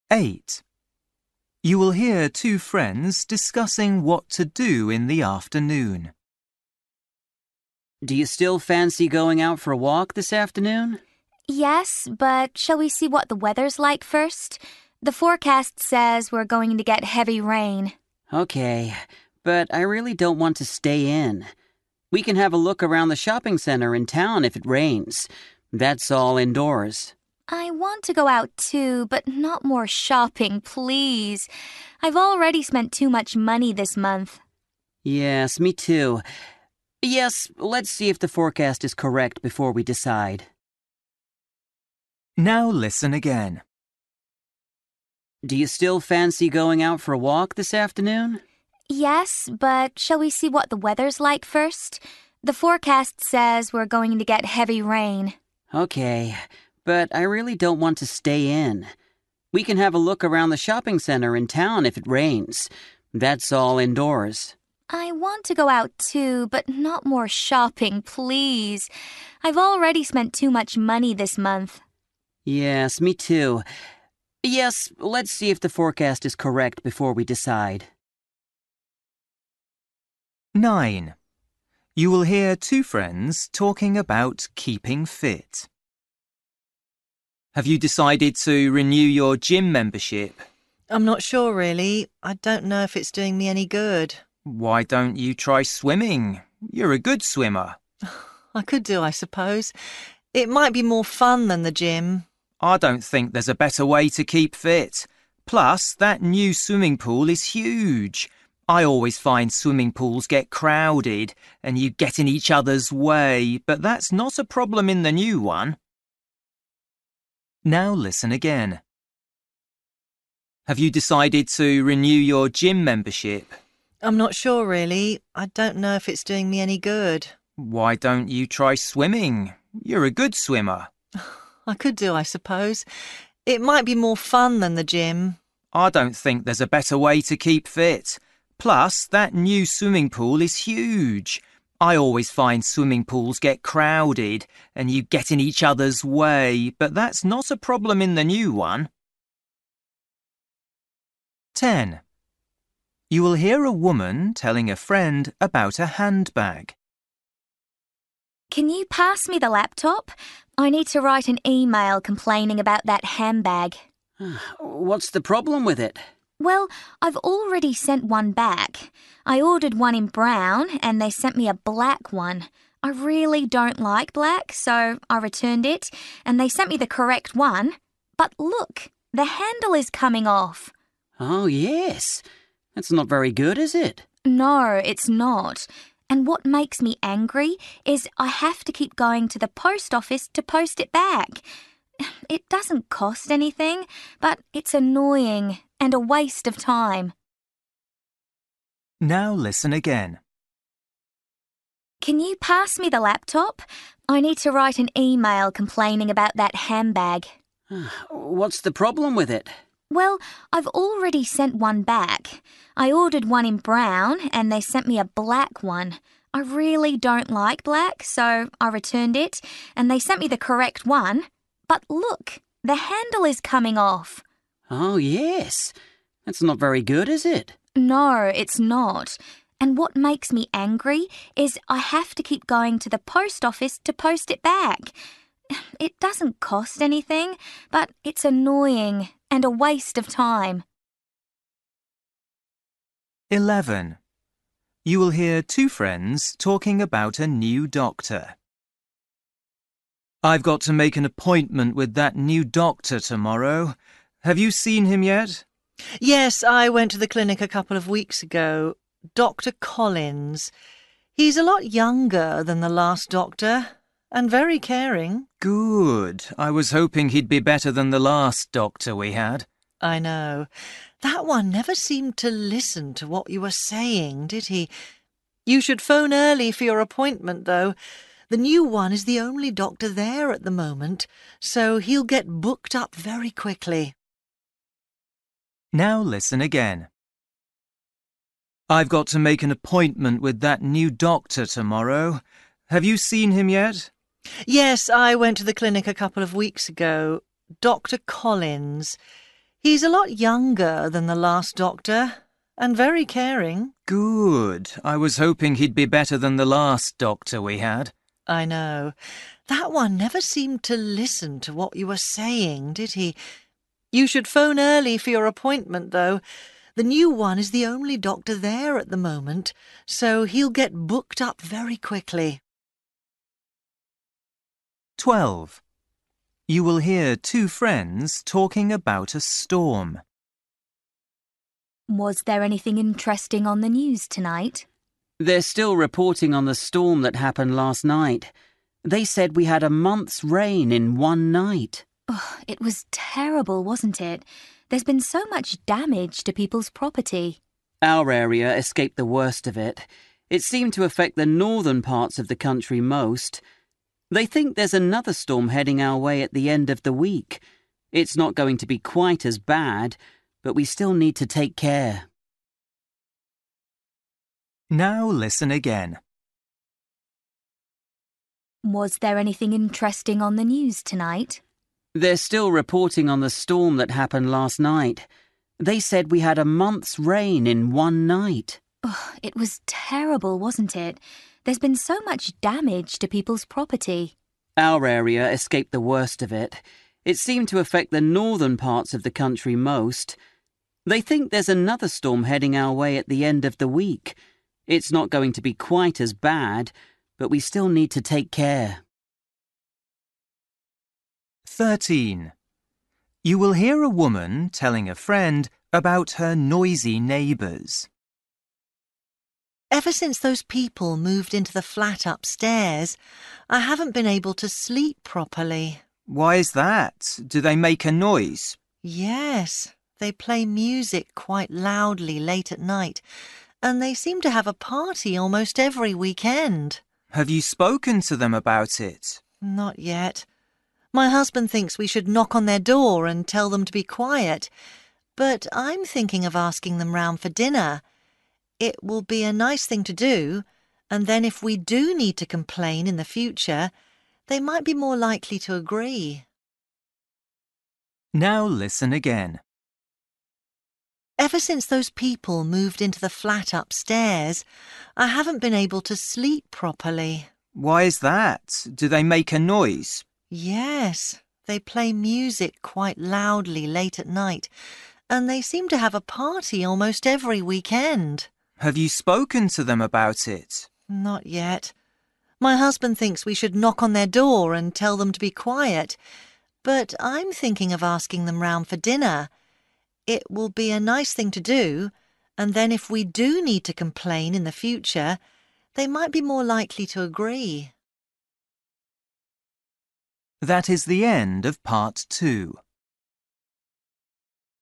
8. You will hear two friends discussing what to do in the afternoon. Do you still fancy going out for a walk this afternoon? Yes, but shall we see what the weather's like first? The forecast says we're going to get heavy rain. Okay, but I really don't want to stay in. We can have a look around the shopping center in town if it rains. That's all indoors. I want to go out too, but not more shopping, please. I've already spent too much money this month. Yes, me too. Yes, let's see if the forecast is correct before we decide. Now listen again. Do you still fancy going out for a walk this afternoon? Yes, but shall we see what the weather's like first? The forecast says we're going to get heavy rain. Okay, but I really don't want to stay in. We can have a look around the shopping center in town if it rains. That's all indoors. I want to go out too, but not more shopping, please. I've already spent too much money this month. Yes, me too. Yes, let's see if the forecast is correct before we decide. 9. You will hear two friends talking about keeping fit. Have you decided to renew your gym membership? I'm not sure, really. I don't know if it's doing me any good. Why don't you try swimming? You're a good swimmer. I could do, I suppose. It might be more fun than the gym. I don't think there's a better way to keep fit. Plus, that new swimming pool is huge. I always find swimming pools get crowded and you get in each other's way, but that's not a problem in the new one. Now listen again. Have you decided to renew your gym membership? I'm not sure, really. I don't know if it's doing me any good. Why don't you try swimming? You're a good swimmer. I could do, I suppose. It might be more fun than the gym. I don't think there's a better way to keep fit. Plus, that new swimming pool is huge. I always find swimming pools get crowded and you get in each other's way, but that's not a problem in the new one. 10. You will hear a woman telling a friend about a handbag. Can you pass me the laptop? I need to write an email complaining about that handbag. What's the problem with it? Well, I've already sent one back. I ordered one in brown and they sent me a black one. I really don't like black, so I returned it and they sent me the correct one. But look, the handle is coming off. Oh, yes. That's not very good, is it? No, it's not. And what makes me angry is I have to keep going to the post office to post it back. It doesn't cost anything, but it's annoying and a waste of time. Now listen again. Can you pass me the laptop? I need to write an email complaining about that handbag. What's the problem with it? Well, I've already sent one back. I ordered one in brown and they sent me a black one. I really don't like black, so I returned it and they sent me the correct one. But look, the handle is coming off. Oh, yes. That's not very good, is it? No, it's not. And what makes me angry is I have to keep going to the post office to post it back. It doesn't cost anything, but it's annoying and a waste of time. 11. You will hear two friends talking about a new doctor. I've got to make an appointment with that new doctor tomorrow. Have you seen him yet? Yes, I went to the clinic a couple of weeks ago. Dr. Collins. He's a lot younger than the last doctor and very caring. Good. I was hoping he'd be better than the last doctor we had. I know. That one never seemed to listen to what you were saying, did he? You should phone early for your appointment, though. The new one is the only doctor there at the moment, so he'll get booked up very quickly. Now listen again. I've got to make an appointment with that new doctor tomorrow. Have you seen him yet? Yes, I went to the clinic a couple of weeks ago. Dr. Collins. He's a lot younger than the last doctor, and very caring. Good. I was hoping he'd be better than the last doctor we had. I know. That one never seemed to listen to what you were saying, did he? You should phone early for your appointment, though. The new one is the only doctor there at the moment, so he'll get booked up very quickly. 12. You will hear two friends talking about a storm. Was there anything interesting on the news tonight? They're still reporting on the storm that happened last night. They said we had a month's rain in one night. Oh, it was terrible, wasn't it? There's been so much damage to people's property. Our area escaped the worst of it. It seemed to affect the northern parts of the country most. They think there's another storm heading our way at the end of the week. It's not going to be quite as bad, but we still need to take care. Now listen again. Was there anything interesting on the news tonight? They're still reporting on the storm that happened last night. They said we had a month's rain in one night. Oh, it was terrible, wasn't it? There's been so much damage to people's property. Our area escaped the worst of it. It seemed to affect the northern parts of the country most. They think there's another storm heading our way at the end of the week. It's not going to be quite as bad, but we still need to take care. 13. You will hear a woman telling a friend about her noisy neighbours. Ever since those people moved into the flat upstairs, I haven't been able to sleep properly. Why is that? Do they make a noise? Yes, they play music quite loudly late at night, and they seem to have a party almost every weekend. Have you spoken to them about it? Not yet. My husband thinks we should knock on their door and tell them to be quiet, but I'm thinking of asking them round for dinner. It will be a nice thing to do, and then if we do need to complain in the future, they might be more likely to agree. Now listen again. Ever since those people moved into the flat upstairs, I haven't been able to sleep properly. Why is that? Do they make a noise? Yes, they play music quite loudly late at night, and they seem to have a party almost every weekend. Have you spoken to them about it? Not yet. My husband thinks we should knock on their door and tell them to be quiet, but I'm thinking of asking them round for dinner. It will be a nice thing to do, and then if we do need to complain in the future, they might be more likely to agree. That is the end of part 2.